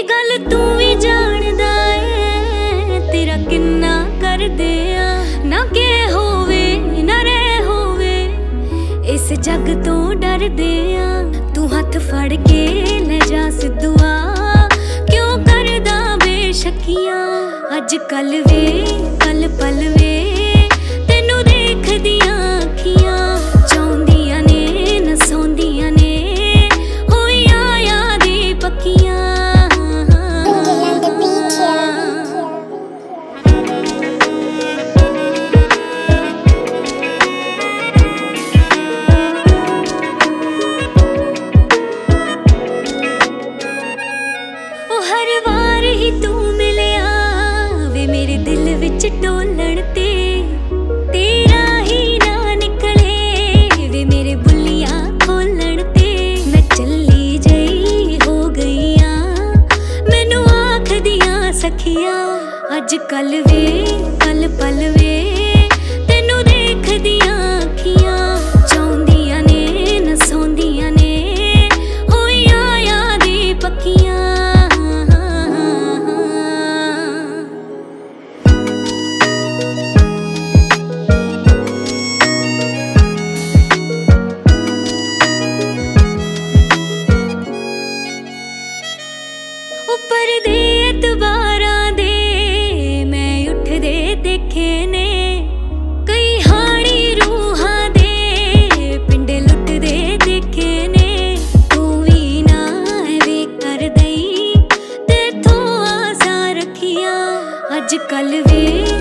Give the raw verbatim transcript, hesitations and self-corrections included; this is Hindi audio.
गल तू भी जानदा है तेरा किन्ना कर दे ना के होवे ना रे होवे इस जग तो डर दे तू हाथ फड़ के ले जा सिद्धुआ क्यों करदा बेशकियां अज कल वे कल पल वे तेनू देख दियां अखियां चाहुंदियां ने न सौंदियां ने होइयां यादी पक्कियां हर वार ही तू मिलिया वे मेरे दिल विच टोलण ते तेरा ही ना निकले वे मेरे बुलियां खोलण ते मैं चली जई हो गईया मैनू आख दियां सखियां अज कल वे कल पल वे तेनू देख दियां अखियां चाहुंदियां ने न सौंदियां ने होइयां यादी पक्कियां उपर दे एतबारां दे मैं उठदे देखे ने कई हाड़ी रूहां दे पिंडे लुटदे देखे ने तू भी ना वे कर दई तेथों आसा रखियां अज कल वे